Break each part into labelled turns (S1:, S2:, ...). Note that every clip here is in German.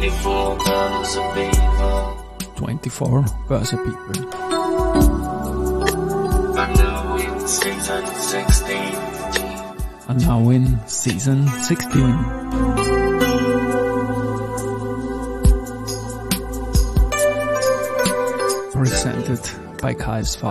S1: 24 Birds of People.
S2: 24 Birds of People.
S1: And now in season 16.
S2: And now in season 16. Presented by KSV.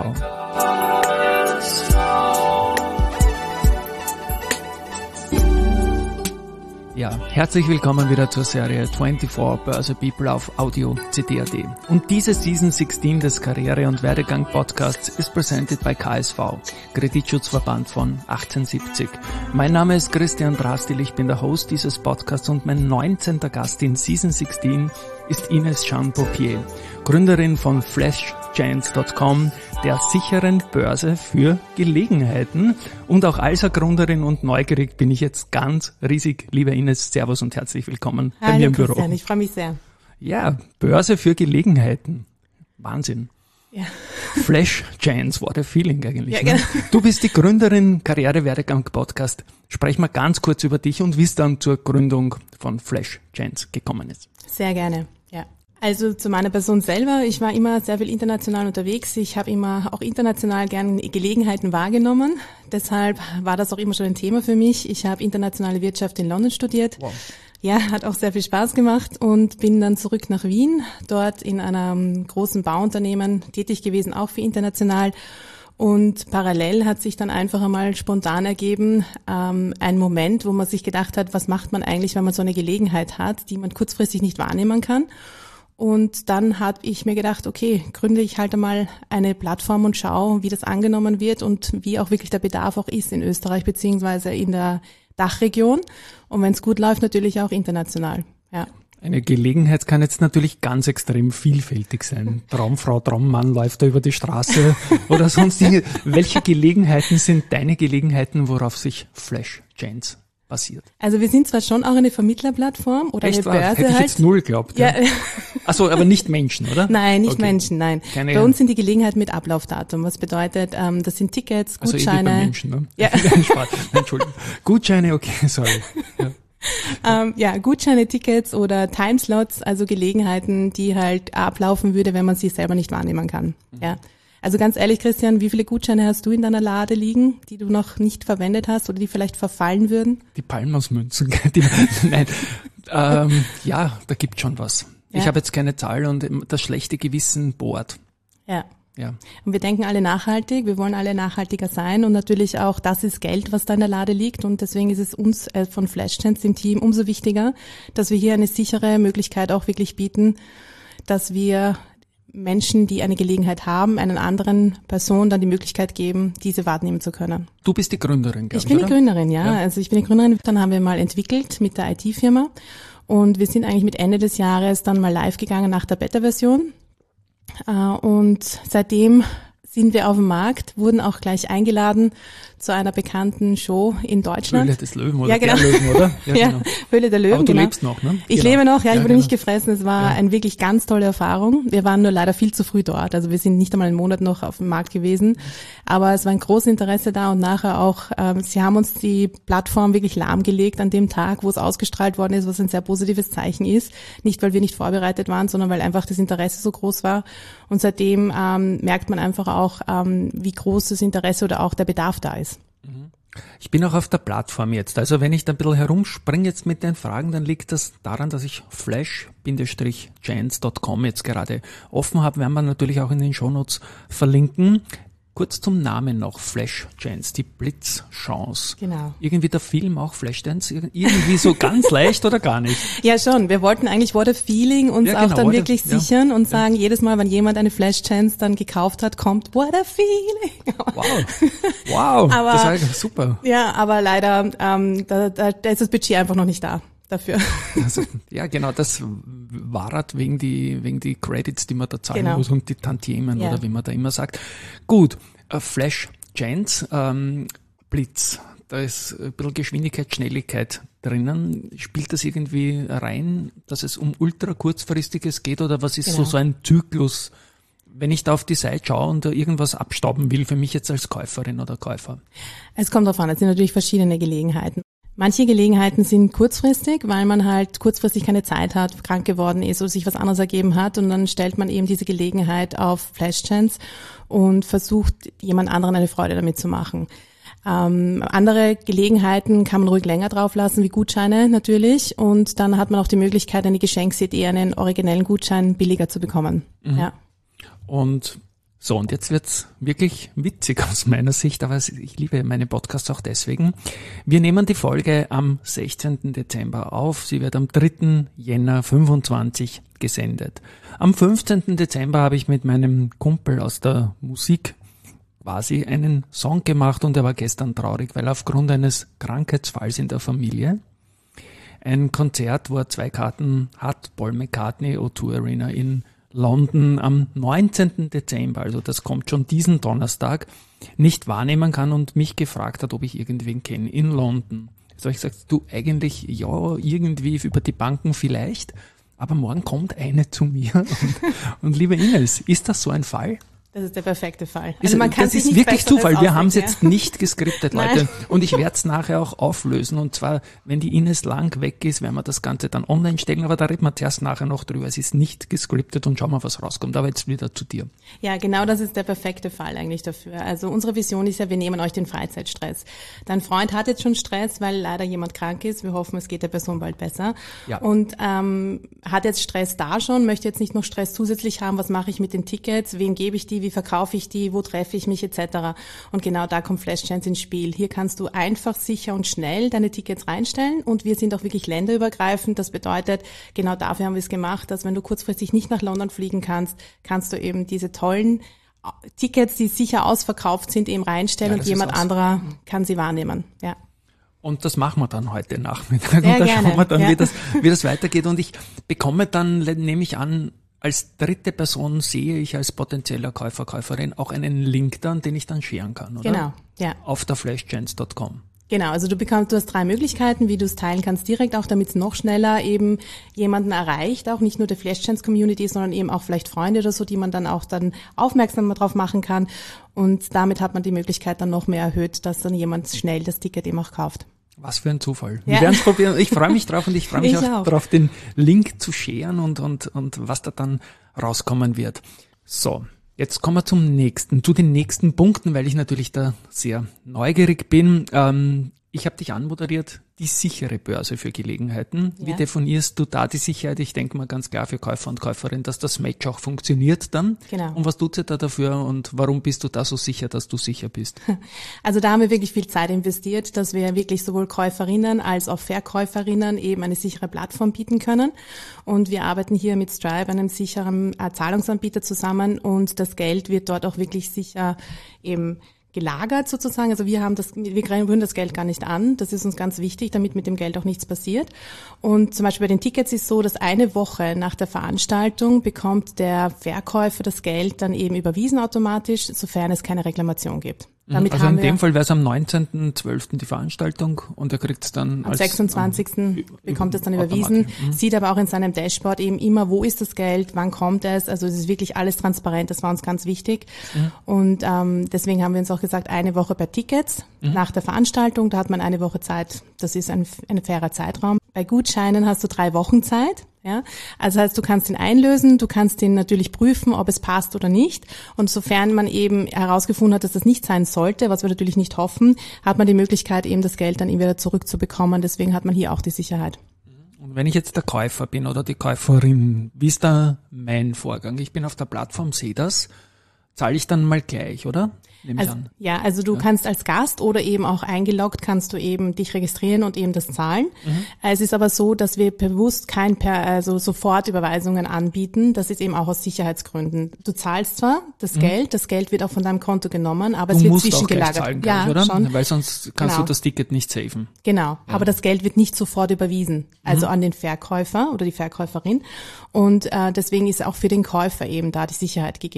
S2: Ja, herzlich willkommen wieder zur Serie 24 Börse People auf Audio CD.at. Und diese Season 16 des Karriere- und Werdegang-Podcasts ist presented by KSV, Kreditschutzverband von 1870. Mein Name ist Christian Drastil, ich bin der Host dieses Podcasts und mein 19. Gast in Season 16 ist Ines Jean-Paupier, Gründerin von FlashChance.com, der sicheren Börse für Gelegenheiten. Und auch als Gründerin und neugierig bin ich jetzt ganz riesig. Liebe Ines, Servus und herzlich willkommen bei mir im Büro.
S3: Christian, ich freue mich sehr.
S2: Ja, Börse für Gelegenheiten. Wahnsinn.
S3: Ja.
S2: FlashChance, what a feeling eigentlich.
S3: Ja, genau.
S2: Du bist die Gründerin Karriere-Werdegang-Podcast. Sprech mal ganz kurz über dich und wie es dann zur Gründung von FlashChance gekommen ist.
S3: Sehr gerne, ja. Also zu meiner Person selber, ich war immer sehr viel international unterwegs. Ich habe immer auch international gerne Gelegenheiten wahrgenommen. Deshalb war das auch immer schon ein Thema für mich. Ich habe internationale Wirtschaft in London studiert.
S2: Wow.
S3: Ja, hat auch sehr viel Spaß gemacht und bin dann zurück nach Wien, dort in einem großen Bauunternehmen tätig gewesen, auch für international. Und parallel hat sich dann einfach einmal spontan ergeben, ein Moment, wo man sich gedacht hat, was macht man eigentlich, wenn man so eine Gelegenheit hat, die man kurzfristig nicht wahrnehmen kann. Und dann habe ich mir gedacht, okay, gründe ich halt einmal eine Plattform und schaue, wie das angenommen wird und wie auch wirklich der Bedarf auch ist in Österreich beziehungsweise in der Dachregion. Und wenn es gut läuft, natürlich auch international. Ja.
S2: Eine Gelegenheit kann jetzt natürlich ganz extrem vielfältig sein. Traumfrau, Traummann läuft da über die Straße oder sonst Dinge. Welche Gelegenheiten sind deine Gelegenheiten, worauf sich FlashChance basiert?
S3: Also wir sind zwar schon auch eine Vermittlerplattform oder
S2: Echt
S3: eine
S2: wahr?
S3: Börse
S2: Hätte ich
S3: halt.
S2: jetzt null geglaubt.
S3: Ja.
S2: Achso, aber nicht Menschen, oder?
S3: Nein, nicht
S2: Okay.
S3: Menschen, nein.
S2: Keine-
S3: Bei uns sind die Gelegenheiten mit Ablaufdatum. Was bedeutet, das sind Tickets,
S2: Also
S3: Gutscheine.
S2: bei Menschen, ne?
S3: Ja.
S2: Spaß. Entschuldigung. Gutscheine, okay, sorry. Ja.
S3: Gutscheine, Tickets oder Timeslots, also Gelegenheiten, die halt ablaufen würde, wenn man sie selber nicht wahrnehmen kann. Ja. Also ganz ehrlich, Christian, wie viele Gutscheine hast du in deiner Lade liegen, die du noch nicht verwendet hast oder die vielleicht verfallen würden?
S2: Die Palmersmünzen. Nein. Ja, da gibt schon was.
S3: Ja.
S2: Ich habe jetzt keine Zahl und das schlechte Gewissen bohrt.
S3: Ja.
S2: Ja.
S3: Und wir denken alle nachhaltig, wir wollen alle nachhaltiger sein und natürlich auch das ist Geld, was da in der Lade liegt und deswegen ist es uns von FlashChance, dem Team, umso wichtiger, dass wir hier eine sichere Möglichkeit auch wirklich bieten, dass wir Menschen, die eine Gelegenheit haben, einer anderen Person dann die Möglichkeit geben, diese wahrnehmen zu können.
S2: Du bist die Gründerin, glaube ich,
S3: Ich bin die
S2: oder?
S3: Gründerin, ja.
S2: Ja.
S3: Also ich bin die Gründerin, dann haben wir mal entwickelt mit der IT-Firma und wir sind eigentlich mit Ende des Jahres dann mal live gegangen nach der Beta-Version. Und seitdem sind wir auf dem Markt, wurden auch gleich eingeladen zu einer bekannten Show in Deutschland.
S2: Höhle des Löwen oder
S3: Ja, genau.
S2: der Löwen, oder?
S3: Ja,
S2: genau.
S3: Höhle der Löwen,
S2: Aber du
S3: genau.
S2: lebst noch, ne?
S3: Ich
S2: Genau.
S3: lebe noch, ja, ich
S2: Ja,
S3: wurde
S2: genau.
S3: nicht gefressen. Es war eine wirklich ganz tolle Erfahrung. Wir waren nur leider viel zu früh dort. Also wir sind nicht einmal einen Monat noch auf dem Markt gewesen. Aber es war ein großes Interesse da und nachher auch, sie haben uns die Plattform wirklich lahmgelegt an dem Tag, wo es ausgestrahlt worden ist, was ein sehr positives Zeichen ist. Nicht, weil wir nicht vorbereitet waren, sondern weil einfach das Interesse so groß war. Und seitdem merkt man einfach auch, wie groß das Interesse oder auch der Bedarf da ist.
S2: Ich bin auch auf der Plattform jetzt. Also wenn ich da ein bisschen herumspringe jetzt mit den Fragen, dann liegt das daran, dass ich flash-chance.com jetzt gerade offen habe. Werden wir natürlich auch in den Shownotes verlinken. Kurz zum Namen noch, FlashChance, die Blitzchance.
S3: Genau.
S2: Irgendwie der Film auch FlashDance, irgendwie so ganz leicht oder gar nicht?
S3: Ja, schon. Wir wollten eigentlich What a Feeling uns
S2: Ja,
S3: auch
S2: genau,
S3: dann
S2: what a-
S3: wirklich
S2: ja.
S3: sichern und sagen, jedes Mal, wenn jemand eine Flash-Chance dann gekauft hat, kommt What a Feeling.
S2: Wow,
S3: Aber-
S2: das war super.
S3: Ja, aber leider, da ist das Budget einfach noch nicht da dafür.
S2: Also, ja, genau, das war halt wegen die Credits, die man da zahlen
S3: Genau.
S2: muss und die Tantiemen
S3: Ja.
S2: oder wie man da immer sagt. Gut, FlashChance, Blitz, da ist ein bisschen Geschwindigkeit, Schnelligkeit drinnen. Spielt das irgendwie rein, dass es um ultra kurzfristiges geht oder was ist
S3: Genau.
S2: so ein Zyklus, wenn ich da auf die Seite schaue und da irgendwas abstauben will für mich jetzt als Käuferin oder Käufer?
S3: Es kommt drauf an, es sind natürlich verschiedene Gelegenheiten. Manche Gelegenheiten sind kurzfristig, weil man halt kurzfristig keine Zeit hat, krank geworden ist oder sich was anderes ergeben hat und dann stellt man eben diese Gelegenheit auf Flash-Chance und versucht, jemand anderen eine Freude damit zu machen. Andere Gelegenheiten kann man ruhig länger drauf lassen, wie Gutscheine natürlich, und dann hat man auch die Möglichkeit, eine Geschenksidee, einen originellen Gutschein billiger zu bekommen.
S2: Mhm.
S3: Ja.
S2: Und jetzt wird's wirklich witzig aus meiner Sicht, aber ich liebe meine Podcasts auch deswegen. Wir nehmen die Folge am 16. Dezember auf. Sie wird am 3. Jänner 25 gesendet. Am 15. Dezember habe ich mit meinem Kumpel aus der Musik quasi einen Song gemacht und er war gestern traurig, weil aufgrund eines Krankheitsfalls in der Familie ein Konzert, wo er 2 Karten hat, Paul McCartney O2 Arena in London am 19. Dezember, also das kommt schon diesen Donnerstag, nicht wahrnehmen kann und mich gefragt hat, ob ich irgendwen kenne in London. So ich gesagt, du eigentlich, ja, irgendwie über die Banken vielleicht, aber morgen kommt eine zu mir und liebe Ines, ist das so ein Fall?
S3: Das ist der perfekte Fall. Also man kann
S2: das
S3: sich
S2: ist
S3: nicht
S2: wirklich Zufall. Wir haben es
S3: ausdenken,
S2: jetzt nicht geskriptet, Leute. Und ich werde es nachher auch auflösen. Und zwar, wenn die Ines lang weg ist, werden wir das Ganze dann online stellen. Aber da reden wir zuerst nachher noch drüber. Es ist nicht geskriptet und schauen wir, was rauskommt. Aber jetzt wieder zu dir.
S3: Ja, genau, das ist der perfekte Fall eigentlich dafür. Also unsere Vision ist ja, wir nehmen euch den Freizeitstress. Dein Freund hat jetzt schon Stress, weil leider jemand krank ist. Wir hoffen, es geht der Person bald besser.
S2: Ja.
S3: Und hat jetzt Stress da schon, möchte jetzt nicht noch Stress zusätzlich haben. Was mache ich mit den Tickets? Wem gebe ich die? Wie verkaufe ich die? Wo treffe ich mich etc. Und genau da kommt Flash-Chance ins Spiel. Hier kannst du einfach, sicher und schnell deine Tickets reinstellen und wir sind auch wirklich länderübergreifend. Das bedeutet, genau dafür haben wir es gemacht, dass wenn du kurzfristig nicht nach London fliegen kannst, kannst du eben diese tollen Tickets, die sicher ausverkauft sind, eben reinstellen und jemand anderer kann sie wahrnehmen. Ja.
S2: Und das machen wir dann heute Nachmittag.
S3: Sehr
S2: und da
S3: gerne.
S2: schauen wir dann,
S3: Ja.
S2: wie das weitergeht. Und ich bekomme dann, nehme ich an, als dritte Person sehe ich als potenzieller Käufer, Käuferin auch einen Link dann, den ich dann sharen kann, oder?
S3: Genau, ja.
S2: Auf der flashchance.com.
S3: Genau, also du hast 3 Möglichkeiten, wie du es teilen kannst direkt, auch damit es noch schneller eben jemanden erreicht, auch nicht nur der Flash-Chance-Community, sondern eben auch vielleicht Freunde oder so, die man dann auch dann aufmerksam drauf machen kann. Und damit hat man die Möglichkeit dann noch mehr erhöht, dass dann jemand schnell das Ticket eben auch kauft.
S2: Was für ein Zufall.
S3: Ja.
S2: Wir werden es probieren. Ich freue mich drauf und ich freue mich
S3: Ich
S2: auch
S3: auch.
S2: darauf, den Link zu sharen und was da dann rauskommen wird. So, jetzt kommen wir zu den nächsten Punkten, weil ich natürlich da sehr neugierig bin. Ich habe dich anmoderiert, die sichere Börse für Gelegenheiten. Wie
S3: Ja.
S2: definierst du da die Sicherheit? Ich denke mal ganz klar für Käufer und Käuferin, dass das Match auch funktioniert dann.
S3: Genau.
S2: Und was tut sie da dafür und warum bist du da so sicher, dass du sicher bist?
S3: Also da haben wir wirklich viel Zeit investiert, dass wir wirklich sowohl Käuferinnen als auch Verkäuferinnen eben eine sichere Plattform bieten können. Und wir arbeiten hier mit Stripe, einem sicheren Zahlungsanbieter, zusammen und das Geld wird dort auch wirklich sicher eben gelagert sozusagen. Also wir rühren das Geld gar nicht an. Das ist uns ganz wichtig, damit mit dem Geld auch nichts passiert. Und zum Beispiel bei den Tickets ist so, dass eine Woche nach der Veranstaltung bekommt der Verkäufer das Geld dann eben überwiesen automatisch, sofern es keine Reklamation gibt. Damit
S2: Also
S3: haben
S2: in dem Fall wäre es am 19.12. die Veranstaltung und er kriegt es dann
S3: am
S2: als
S3: 26. bekommt es dann überwiesen,
S2: automatisch.
S3: sieht aber auch in seinem Dashboard eben immer, wo ist das Geld, wann kommt es, also es ist wirklich alles transparent, das war uns ganz wichtig. Und deswegen haben wir uns auch gesagt, eine Woche per Tickets nach der Veranstaltung, da hat man eine Woche Zeit, das ist ein fairer Zeitraum. Bei Gutscheinen hast du 3 Wochen Zeit. Ja, also heißt, du kannst ihn einlösen, du kannst ihn natürlich prüfen, ob es passt oder nicht. Und sofern man eben herausgefunden hat, dass das nicht sein sollte, was wir natürlich nicht hoffen, hat man die Möglichkeit, eben das Geld dann wieder zurückzubekommen. Deswegen hat man hier auch die Sicherheit.
S2: Und wenn ich jetzt der Käufer bin oder die Käuferin, wie ist da mein Vorgang? Ich bin auf der Plattform, sehe das, zahle ich dann mal gleich, oder? Nehme ich an.
S3: Ja, also du kannst als Gast oder eben auch eingeloggt, kannst du eben dich registrieren und eben das zahlen. Es ist aber so, dass wir bewusst Sofortüberweisungen anbieten. Das ist eben auch aus Sicherheitsgründen. Du zahlst zwar das Geld wird auch von deinem Konto genommen, aber es wird zwischengelagert.
S2: Zahlen,
S3: ja,
S2: oder?
S3: schon.
S2: Weil sonst kannst
S3: Genau.
S2: du das Ticket nicht safen.
S3: Genau, aber das Geld wird nicht sofort überwiesen, also an den Verkäufer oder die Verkäuferin. Und deswegen ist auch für den Käufer eben da die Sicherheit gegeben.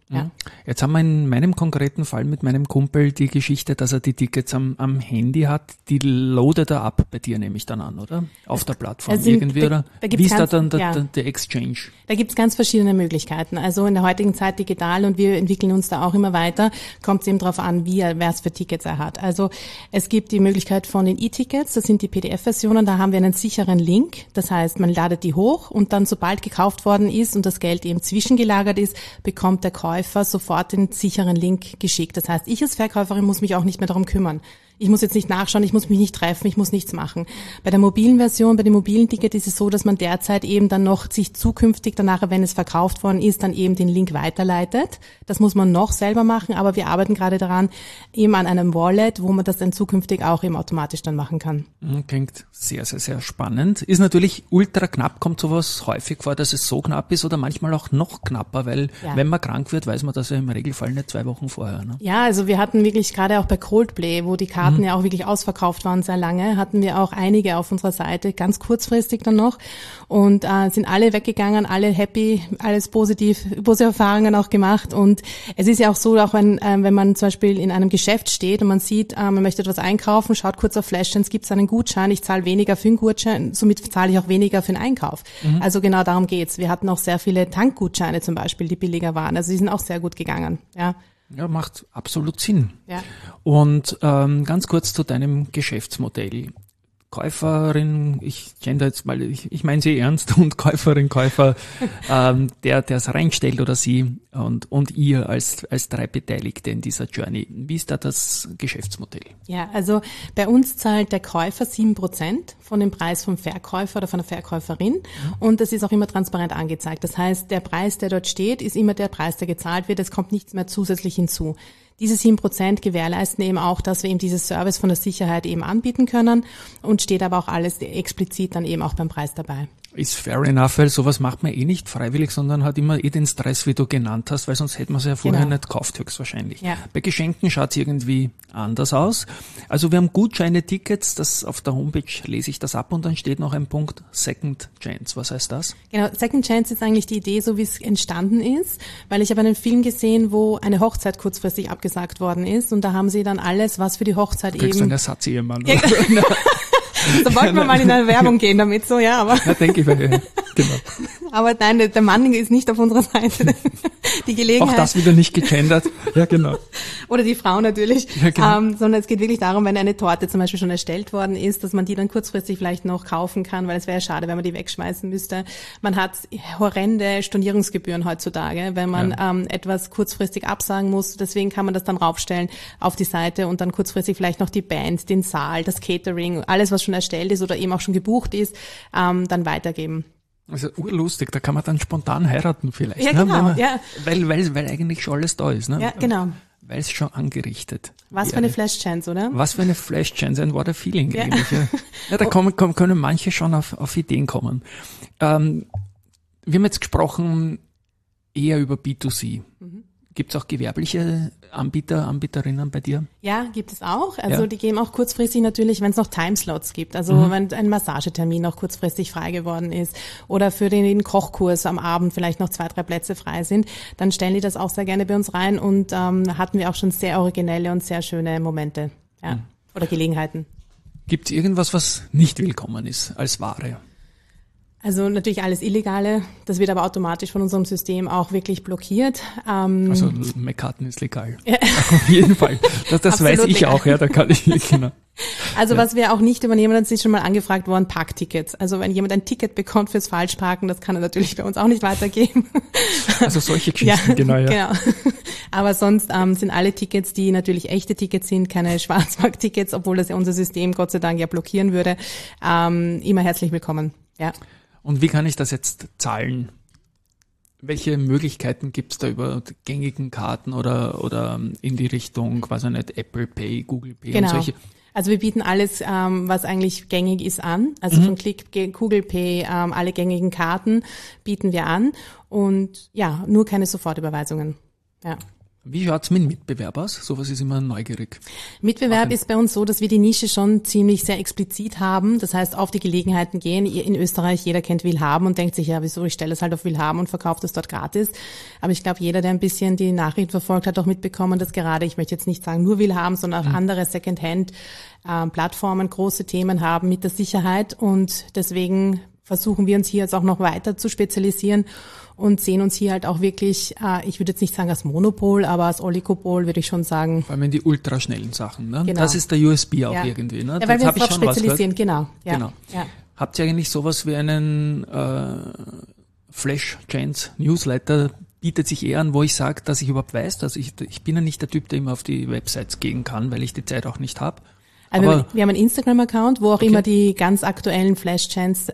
S3: Ja.
S2: Jetzt haben wir in meinem konkreten Fall mit meinem Kumpel die Geschichte, dass er die Tickets am Handy hat. Die loadet er ab bei dir, nehme ich dann an, oder? Auf der Plattform irgendwie, oder? Wie ist da dann der Exchange?
S3: Da gibt's ganz verschiedene Möglichkeiten. Also in der heutigen Zeit digital und wir entwickeln uns da auch immer weiter, kommt es eben darauf an, wer es für Tickets er hat. Also es gibt die Möglichkeit von den E-Tickets, das sind die PDF-Versionen, da haben wir einen sicheren Link. Das heißt, man ladet die hoch und dann, sobald gekauft worden ist und das Geld eben zwischengelagert ist, bekommt der Käufer sofort den sicheren Link geschickt. Das heißt, ich als Verkäuferin muss mich auch nicht mehr darum kümmern. Ich muss jetzt nicht nachschauen, ich muss mich nicht treffen, ich muss nichts machen. Bei der mobilen Version, bei dem mobilen Ticket ist es so, dass man derzeit eben dann noch sich zukünftig danach, wenn es verkauft worden ist, dann eben den Link weiterleitet. Das muss man noch selber machen, aber wir arbeiten gerade daran, eben an einem Wallet, wo man das dann zukünftig auch eben automatisch dann machen kann.
S2: Klingt sehr, sehr, sehr spannend. Ist natürlich ultra knapp, kommt sowas häufig vor, dass es so knapp ist oder manchmal auch noch knapper, weil wenn man krank wird, weiß man das ja im Regelfall nicht 2 Wochen vorher. Ne?
S3: Ja, also wir hatten wirklich gerade auch bei Coldplay, wo die Karten ja auch wirklich ausverkauft waren sehr lange, hatten wir auch einige auf unserer Seite, ganz kurzfristig dann noch und sind alle weggegangen, alle happy, alles positive Erfahrungen auch gemacht und es ist ja auch so, auch wenn man zum Beispiel in einem Geschäft steht und man sieht, man möchte etwas einkaufen, schaut kurz auf Flashchance, gibt es einen Gutschein, ich zahle weniger für den Gutschein, somit zahle ich auch weniger für den Einkauf. Also genau darum geht's. Wir hatten auch sehr viele Tankgutscheine zum Beispiel, die billiger waren, also die sind auch sehr gut gegangen, ja.
S2: Ja, macht absolut Sinn.
S3: Ja.
S2: Und ganz kurz zu deinem Geschäftsmodell. Käuferin, ich gender jetzt mal, ich meine sie ernst, und Käufer, der es reinstellt oder sie und ihr als 3 Beteiligte in dieser Journey. Wie ist da das Geschäftsmodell?
S3: Ja, also bei uns zahlt der Käufer 7% von dem Preis vom Verkäufer oder von der Verkäuferin und das ist auch immer transparent angezeigt. Das heißt, der Preis, der dort steht, ist immer der Preis, der gezahlt wird. Es kommt nichts mehr zusätzlich hinzu. Diese 7% gewährleisten eben auch, dass wir eben dieses Service von der Sicherheit eben anbieten können und steht aber auch alles explizit dann eben auch beim Preis dabei.
S2: Ist fair enough, weil sowas macht man nicht freiwillig, sondern hat immer den Stress, wie du genannt hast, weil sonst hätte man es ja vorher nicht gekauft, höchstwahrscheinlich. Ja. Bei Geschenken schaut es irgendwie anders aus. Also wir haben Gutscheine, Tickets, das auf der Homepage lese ich das ab und dann steht noch ein Punkt Second Chance. Was heißt das?
S3: Genau, Second Chance ist eigentlich die Idee, so wie es entstanden ist, weil ich habe einen Film gesehen, wo eine Hochzeit kurzfristig abgesagt worden ist und da haben sie dann alles, was für die Hochzeit
S2: du kriegst
S3: eben...
S2: einen Ersatz-Ehemann.
S3: Ja, so wollten wir mal in eine Werbung gehen damit, so, ja, aber.
S2: Ja, denke ich, genau.
S3: Aber nein, der Mann ist nicht auf unserer Seite. Die Gelegenheit.
S2: Auch das wieder nicht gegendert. Ja, genau.
S3: Oder die Frau natürlich.
S2: Ja, genau.
S3: Sondern es geht wirklich darum, wenn eine Torte zum Beispiel schon erstellt worden ist, dass man die dann kurzfristig vielleicht noch kaufen kann, weil es wäre ja schade, wenn man die wegschmeißen müsste. Man hat horrende Stornierungsgebühren heutzutage, wenn man etwas kurzfristig absagen muss. Deswegen kann man das dann raufstellen auf die Seite und dann kurzfristig vielleicht noch die Band, den Saal, das Catering, alles, was schon erstellt ist oder eben auch schon gebucht ist, dann weitergeben.
S2: Also urlustig, da kann man dann spontan heiraten vielleicht.
S3: Ja, genau.
S2: Ne?
S3: Ja.
S2: Weil eigentlich schon alles da ist. Ne?
S3: Ja, genau.
S2: Weil es schon angerichtet
S3: Was für eine Flash-Chance, oder?
S2: Was für eine Flash-Chance, ein what a feeling eigentlich. Ja, da können manche schon auf Ideen kommen. Wir haben jetzt gesprochen eher über B2C. Gibt es auch gewerbliche Anbieter, Anbieterinnen bei dir?
S3: Ja, gibt es auch. Also die geben auch kurzfristig natürlich, wenn es noch Timeslots gibt. Also wenn ein Massagetermin noch kurzfristig frei geworden ist oder für den Kochkurs am Abend vielleicht noch 2, 3 Plätze frei sind, dann stellen die das auch sehr gerne bei uns rein und hatten wir auch schon sehr originelle und sehr schöne Momente oder Gelegenheiten.
S2: Gibt es irgendwas, was nicht willkommen ist als Ware?
S3: Also natürlich alles Illegale, das wird aber automatisch von unserem System auch wirklich blockiert.
S2: Also McCartney ist legal. Ja. Auf jeden Fall. Das weiß ich legal. Auch, ja, da kann ich genau.
S3: Also was wir auch nicht übernehmen, das ist schon mal angefragt worden, Parktickets. Also wenn jemand ein Ticket bekommt fürs Falschparken, das kann er natürlich bei uns auch nicht weitergeben.
S2: Also solche Geschichten, genau.
S3: Aber sonst sind alle Tickets, die natürlich echte Tickets sind, keine Schwarzmarkt-Tickets, obwohl das ja unser System Gott sei Dank ja blockieren würde, immer herzlich willkommen. Ja.
S2: Und wie kann ich das jetzt zahlen? Welche Möglichkeiten gibt's da über gängigen Karten oder in die Richtung, weiß ich nicht, Apple Pay, Google Pay und solche?
S3: Also wir bieten alles, was eigentlich gängig ist, an. Also von Click, Google Pay, alle gängigen Karten bieten wir an und ja, nur keine Sofortüberweisungen. Ja.
S2: Wie schaut's mit Mitbewerb aus? Sowas ist immer neugierig.
S3: Mitbewerb ist bei uns so, dass wir die Nische schon ziemlich sehr explizit haben. Das heißt, auf die Gelegenheiten gehen. In Österreich, jeder kennt Willhaben und denkt sich, ja, wieso, ich stelle es halt auf Willhaben und verkaufe das dort gratis. Aber ich glaube, jeder, der ein bisschen die Nachrichten verfolgt hat, auch mitbekommen, dass gerade, ich möchte jetzt nicht sagen nur Willhaben, sondern auch andere Secondhand-Plattformen große Themen haben mit der Sicherheit. Und deswegen versuchen wir uns hier jetzt auch noch weiter zu spezialisieren und sehen uns hier halt auch wirklich, ich würde jetzt nicht sagen als Monopol, aber als Oligopol würde ich schon sagen.
S2: Vor allem in die ultraschnellen Sachen, ne?
S3: Genau.
S2: Das ist der USB auch irgendwie, ne?
S3: Ja, weil
S2: das
S3: wir
S2: habe
S3: uns
S2: ich
S3: drauf
S2: schon
S3: spezialisieren, genau. Ja.
S2: Genau.
S3: Ja.
S2: Habt ihr eigentlich sowas wie einen Flash-Chance-Newsletter? Bietet sich eher an, wo ich sage, dass ich überhaupt weiß, dass ich bin ja nicht der Typ, der immer auf die Websites gehen kann, weil ich die Zeit auch nicht habe.
S3: Also wir haben einen Instagram-Account, wo auch immer die ganz aktuellen Flash-Chances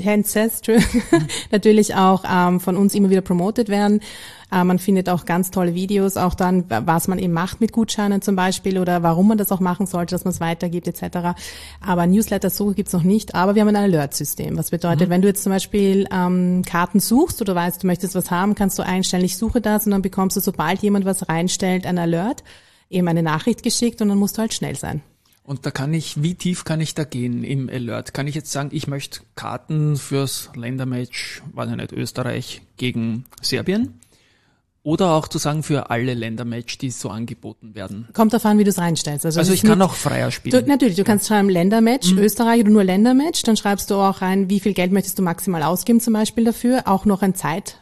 S3: natürlich auch von uns immer wieder promotet werden. Man findet auch ganz tolle Videos, auch dann, was man eben macht mit Gutscheinen zum Beispiel oder warum man das auch machen sollte, dass man es weitergibt etc. Aber Newsletter so gibt's noch nicht, aber wir haben ein Alert-System. Was bedeutet, wenn du jetzt zum Beispiel Karten suchst oder weißt, du möchtest was haben, kannst du einstellen, ich suche das und dann bekommst du, sobald jemand was reinstellt, ein Alert, eben eine Nachricht geschickt und dann musst du halt schnell sein.
S2: Und da wie tief kann ich da gehen im Alert? Kann ich jetzt sagen, ich möchte Karten fürs Ländermatch, weiß ich nicht, Österreich gegen Serbien? Oder auch zu sagen, für alle Ländermatch, die so angeboten werden?
S3: Kommt darauf an, wie du es reinstellst. Also
S2: ich kann auch freier spielen.
S3: Natürlich, du kannst schreiben Ländermatch, Österreich oder nur Ländermatch, dann schreibst du auch rein, wie viel Geld möchtest du maximal ausgeben zum Beispiel dafür, auch noch ein Zeit,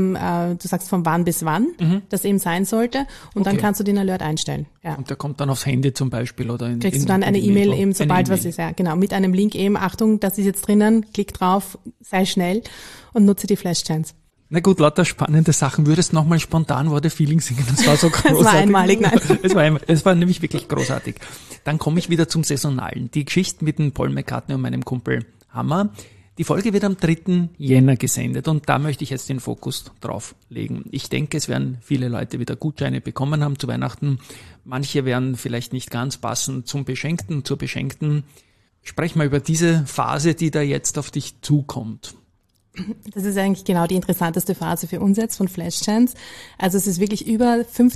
S3: du sagst von wann bis wann das eben sein sollte und dann kannst du den Alert einstellen. Ja.
S2: Und der kommt dann aufs Handy zum Beispiel oder
S3: kriegst du dann eine E-Mail eben, sobald was ist, ja genau, mit einem Link eben, Achtung, das ist jetzt drinnen, klick drauf, sei schnell und nutze die Flash-Chance.
S2: Na gut, lauter spannende Sachen. Würdest nochmal spontan War the Feeling singen? Das war so großartig.
S3: Das war einmalig, nein.
S2: Es war nämlich wirklich großartig. Dann komme ich wieder zum Saisonalen. Die Geschichte mit dem Paul McCartney und meinem Kumpel Hammer. Die Folge wird am 3. Jänner gesendet und da möchte ich jetzt den Fokus drauf legen. Ich denke, es werden viele Leute wieder Gutscheine bekommen haben zu Weihnachten. Manche werden vielleicht nicht ganz passen zum Beschenkten, zur Beschenkten. Sprech mal über diese Phase, die da jetzt auf dich zukommt.
S3: Das ist eigentlich genau die interessanteste Phase für uns jetzt von Flash Chance. Also es ist wirklich über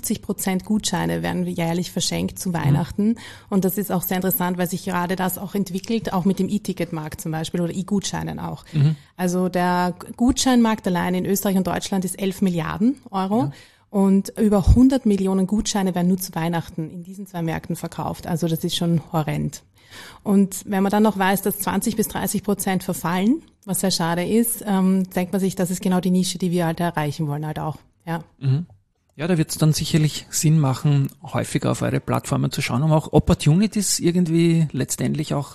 S3: 50% Gutscheine werden jährlich verschenkt zu Weihnachten. Und das ist auch sehr interessant, weil sich gerade das auch entwickelt, auch mit dem E-Ticket-Markt zum Beispiel oder E-Gutscheinen auch. Also der Gutscheinmarkt allein in Österreich und Deutschland ist 11 Milliarden Euro. Ja. Und über 100 Millionen Gutscheine werden nur zu Weihnachten in diesen zwei Märkten verkauft. Also das ist schon horrend. Und wenn man dann noch weiß, dass 20-30% verfallen, was sehr schade ist, denkt man sich, das ist genau die Nische, die wir halt erreichen wollen halt auch. Ja.
S2: Ja, da wird es dann sicherlich Sinn machen, häufiger auf eure Plattformen zu schauen, um auch Opportunities irgendwie letztendlich auch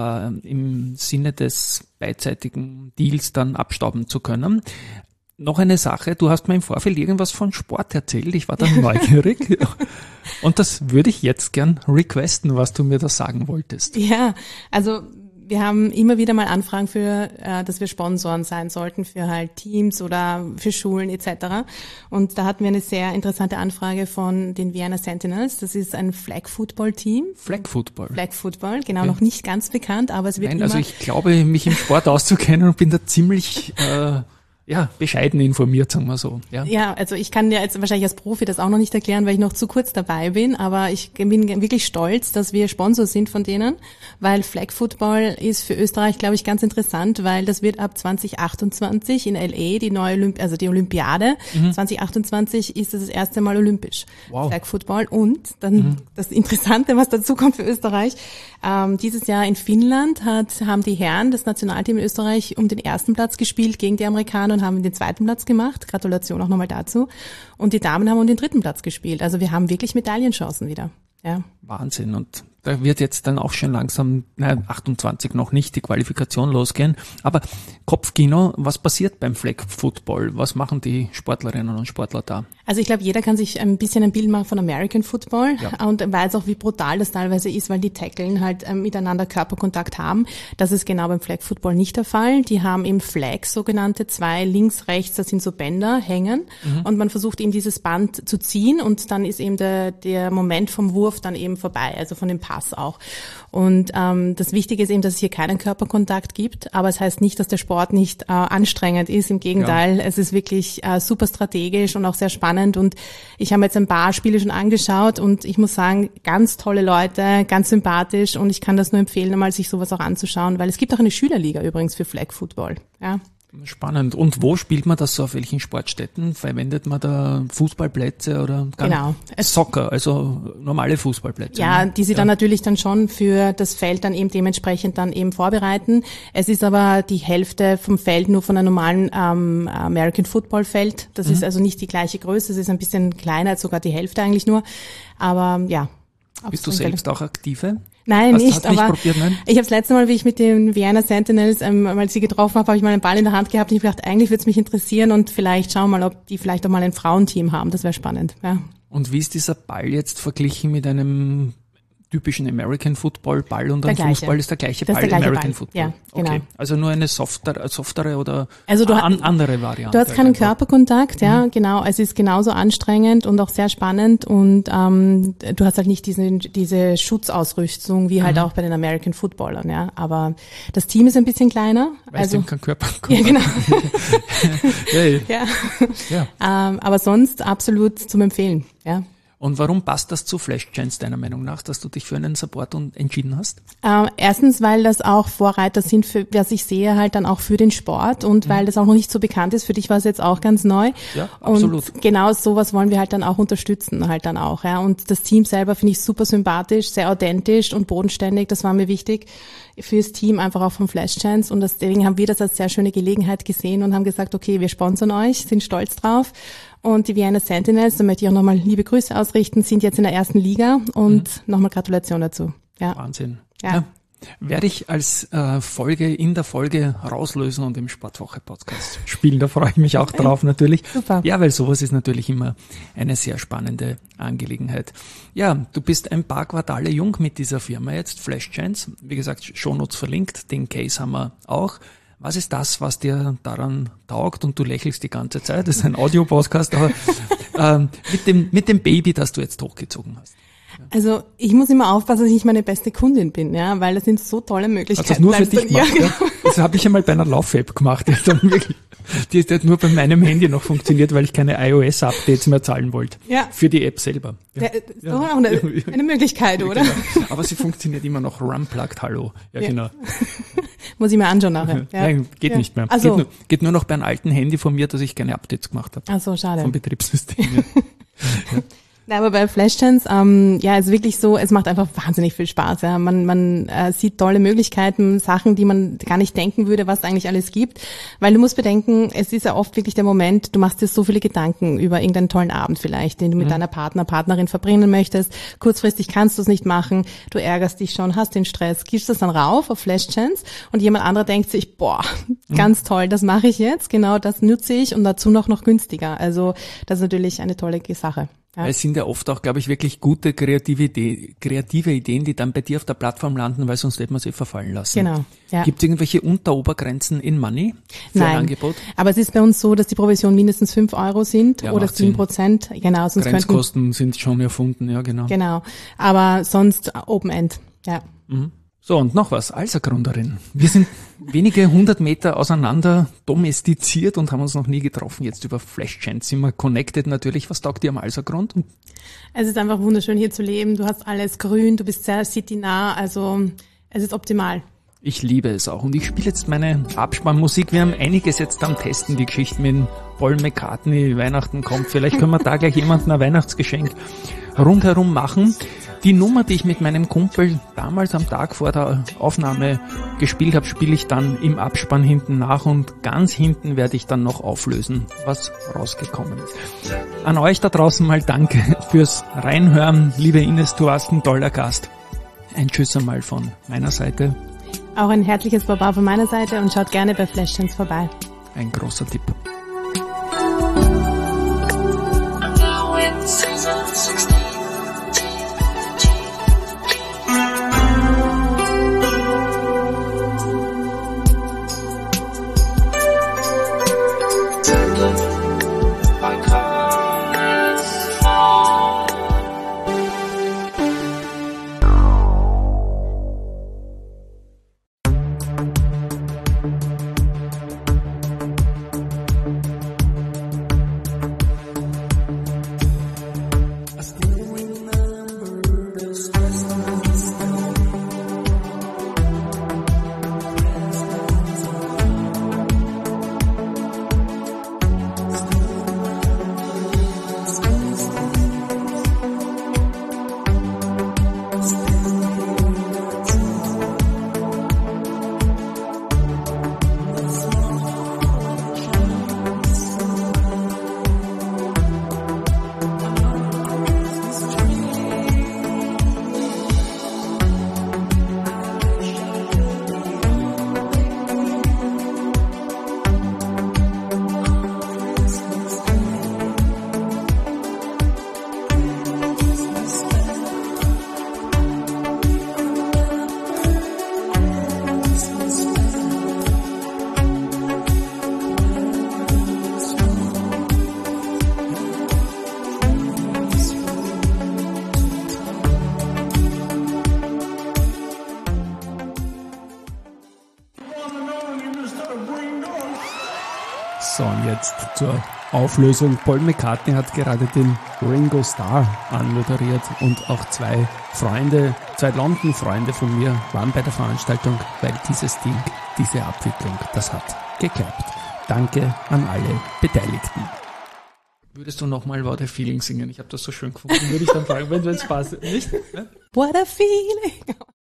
S2: im Sinne des beidseitigen Deals dann abstauben zu können. Noch eine Sache, du hast mir im Vorfeld irgendwas von Sport erzählt, ich war dann neugierig und das würde ich jetzt gern requesten, was du mir da sagen wolltest.
S3: Ja, also wir haben immer wieder mal Anfragen für, dass wir Sponsoren sein sollten für halt Teams oder für Schulen etc. Und da hatten wir eine sehr interessante Anfrage von den Vienna Sentinels. Das ist ein Flag-Football-Team.
S2: Flag-Football?
S3: Flag-Football, genau, noch nicht ganz bekannt, aber es wird
S2: Nein, also ich glaube, mich im Sport auszukennen und bin da ziemlich bescheiden informiert, sagen wir so.
S3: Ja, also ich kann ja jetzt wahrscheinlich als Profi das auch noch nicht erklären, weil ich noch zu kurz dabei bin, aber ich bin wirklich stolz, dass wir Sponsor sind von denen, weil Flag Football ist für Österreich, glaube ich, ganz interessant, weil das wird ab 2028 in LA die neue die Olympiade. 2028 ist das erste Mal olympisch. Wow. Flag Football und dann das Interessante, was dazu kommt für Österreich. Dieses Jahr in Finnland haben die Herren, das Nationalteam in Österreich, um den ersten Platz gespielt gegen die Amerikaner und haben den zweiten Platz gemacht. Gratulation auch nochmal dazu. Und die Damen haben um den dritten Platz gespielt. Also wir haben wirklich Medaillenchancen wieder. Ja.
S2: Wahnsinn. Und da wird jetzt dann auch schon langsam, 28 noch nicht, die Qualifikation losgehen. Aber Kopfkino, was passiert beim Flag Football? Was machen die Sportlerinnen und Sportler da?
S3: Also ich glaube, jeder kann sich ein bisschen ein Bild machen von American Football und weiß auch, wie brutal das teilweise ist, weil die Tackeln halt miteinander Körperkontakt haben. Das ist genau beim Flag Football nicht der Fall. Die haben eben Flags, sogenannte, zwei links, rechts, das sind so Bänder, hängen und man versucht eben dieses Band zu ziehen und dann ist eben der Moment vom Wurf dann eben vorbei, also von dem Pass Spaß auch. Und das Wichtige ist eben, dass es hier keinen Körperkontakt gibt, aber es heißt nicht, dass der Sport nicht anstrengend ist. Im Gegenteil, es ist wirklich super strategisch und auch sehr spannend. Und ich habe mir jetzt ein paar Spiele schon angeschaut und ich muss sagen, ganz tolle Leute, ganz sympathisch, und ich kann das nur empfehlen, einmal sich sowas auch anzuschauen, weil es gibt auch eine Schülerliga übrigens für Flag Football. Ja.
S2: Spannend. Und wo spielt man das so? Auf welchen Sportstätten? Verwendet man da Fußballplätze oder
S3: Genau.
S2: Soccer, also normale Fußballplätze?
S3: Ja,
S2: ne?
S3: die sie dann natürlich dann schon für das Feld dann eben dementsprechend dann eben vorbereiten. Es ist aber die Hälfte vom Feld nur von einem normalen American Football Feld. Das ist also nicht die gleiche Größe, es ist ein bisschen kleiner, sogar die Hälfte eigentlich nur. Aber ja.
S2: Bist du selbst auch aktive?
S3: Nein,
S2: Hast
S3: aber
S2: probiert, nein?
S3: ich habe das letzte Mal, wie ich mit den Vienna Sentinels, als sie getroffen habe ich mal einen Ball in der Hand gehabt und ich dachte, eigentlich würde es mich interessieren und vielleicht schauen wir mal, ob die vielleicht auch mal ein Frauenteam haben. Das wäre spannend. Ja.
S2: Und wie ist dieser Ball jetzt verglichen mit einem typischen American Football Ball und ein Fußball ist der gleiche Ball, American Football?
S3: Ja, genau.
S2: Okay. Also nur eine softere oder
S3: also
S2: andere Variante.
S3: Du hast keinen Körperkontakt, ja, genau. Es ist genauso anstrengend und auch sehr spannend und du hast halt nicht diese Schutzausrüstung wie halt auch bei den American Footballern, ja. Aber das Team ist ein bisschen kleiner.
S2: Weil es kein Körperkontakt.
S3: Ja, genau.
S2: Ja.
S3: Aber sonst absolut zum Empfehlen, ja.
S2: Und warum passt das zu Flash Chance deiner Meinung nach, dass du dich für einen Support entschieden hast?
S3: Erstens, weil das auch Vorreiter sind, für was ich sehe, halt dann auch für den Sport und weil das auch noch nicht so bekannt ist. Für dich war es jetzt auch ganz neu.
S2: Ja, absolut.
S3: Und genau sowas wollen wir halt dann auch unterstützen, halt dann auch. Ja. Und das Team selber finde ich super sympathisch, sehr authentisch und bodenständig. Das war mir wichtig fürs Team, einfach auch vom Flash Chance. Und deswegen haben wir das als sehr schöne Gelegenheit gesehen und haben gesagt, okay, wir sponsern euch, sind stolz drauf. Und die Vienna Sentinels, da möchte ich auch nochmal liebe Grüße ausrichten, sind jetzt in der ersten Liga und nochmal Gratulation dazu. Ja.
S2: Wahnsinn.
S3: Ja.
S2: Werde ich als Folge in der Folge rauslösen und im Sportwoche-Podcast spielen. Da freue ich mich auch drauf natürlich.
S3: Super.
S2: Ja, weil sowas ist natürlich immer eine sehr spannende Angelegenheit. Ja, du bist ein paar Quartale jung mit dieser Firma jetzt, Flash Chance. Wie gesagt, Shownotes verlinkt, den Case haben wir auch. Was ist das, was dir daran taugt? Und du lächelst die ganze Zeit, das ist ein Audio-Podcast, aber mit dem Baby, das du jetzt hochgezogen hast.
S3: Also ich muss immer aufpassen, dass ich meine beste Kundin bin, ja, weil das sind so tolle Möglichkeiten.
S2: Hast du das nur für dich gemacht?
S3: Ja, genau.
S2: Ja? Das habe ich einmal bei einer Lauf-App gemacht. Die hat dann wirklich, die hat nur bei meinem Handy noch funktioniert, weil ich keine iOS-Updates mehr zahlen wollte.
S3: Ja.
S2: Für die App selber.
S3: Ja. Das ist doch auch eine Möglichkeit, oder?
S2: Genau. Aber sie funktioniert immer noch unplugged, hallo. Ja, genau.
S3: Muss ich mir anschauen nachher. Ja.
S2: Nein, geht nicht mehr.
S3: Also.
S2: Geht nur noch bei einem alten Handy von mir, dass ich keine Updates gemacht habe.
S3: Ach so, schade.
S2: Vom Betriebssystem. Ja.
S3: Ja, aber bei Flash Chance, ja, ist wirklich so, es macht einfach wahnsinnig viel Spaß. Ja. Man sieht tolle Möglichkeiten, Sachen, die man gar nicht denken würde, was es eigentlich alles gibt. Weil du musst bedenken, es ist ja oft wirklich der Moment, du machst dir so viele Gedanken über irgendeinen tollen Abend vielleicht, den du mit deiner Partnerin verbringen möchtest. Kurzfristig kannst du es nicht machen, du ärgerst dich schon, hast den Stress, gibst das dann rauf auf Flash Chance und jemand anderer denkt sich, boah, ganz toll, das mache ich jetzt, genau das nutze ich und dazu noch günstiger. Also das ist natürlich eine tolle Sache. Ja.
S2: Es sind ja oft auch, glaube ich, wirklich gute kreative Ideen, die dann bei dir auf der Plattform landen, weil sonst hätte man sie verfallen lassen.
S3: Genau. Ja.
S2: Gibt es irgendwelche Unterobergrenzen in Money für ein Angebot?
S3: Aber es ist bei uns so, dass die Provisionen mindestens 5 € sind
S2: Ja,
S3: oder
S2: macht Sinn.
S3: 7%. Genau, sonst
S2: Grenzkosten sind schon erfunden, ja genau.
S3: Genau, aber sonst Open End, ja.
S2: So, und noch was, Alsergrunderin. Wir sind wenige 100 Meter auseinander domestiziert und haben uns noch nie getroffen. Jetzt über Flash Chance sind wir connected natürlich. Was taugt dir am Alsergrund?
S3: Es ist einfach wunderschön hier zu leben. Du hast alles grün, du bist sehr citynah, also es ist optimal.
S2: Ich liebe es auch. Und ich spiele jetzt meine Abspannmusik. Wir haben einiges jetzt am Testen, die Geschichte mit Paul McCartney, Weihnachten kommt. Vielleicht können wir da gleich jemandem ein Weihnachtsgeschenk rundherum machen. Die Nummer, die ich mit meinem Kumpel damals am Tag vor der Aufnahme gespielt habe, spiele ich dann im Abspann hinten nach und ganz hinten werde ich dann noch auflösen, was rausgekommen ist. An euch da draußen mal danke fürs Reinhören. Liebe Ines, du warst ein toller Gast. Ein Tschüss einmal von meiner Seite.
S3: Auch ein herzliches Baba von meiner Seite und schaut gerne bei Flash Chance vorbei.
S2: Ein großer Tipp.
S1: And now in season 16. By cars fall.
S2: So, und jetzt zur Auflösung. Paul McCartney hat gerade den Ringo Starr anmoderiert und auch zwei London-Freunde von mir waren bei der Veranstaltung, weil dieses Ding, diese Abwicklung, das hat geklappt. Danke an alle Beteiligten. Würdest du nochmal What a Feeling singen? Ich habe das so schön gefunden. Würde ich dann fragen, wenn es passt. Nicht?
S3: What a feeling!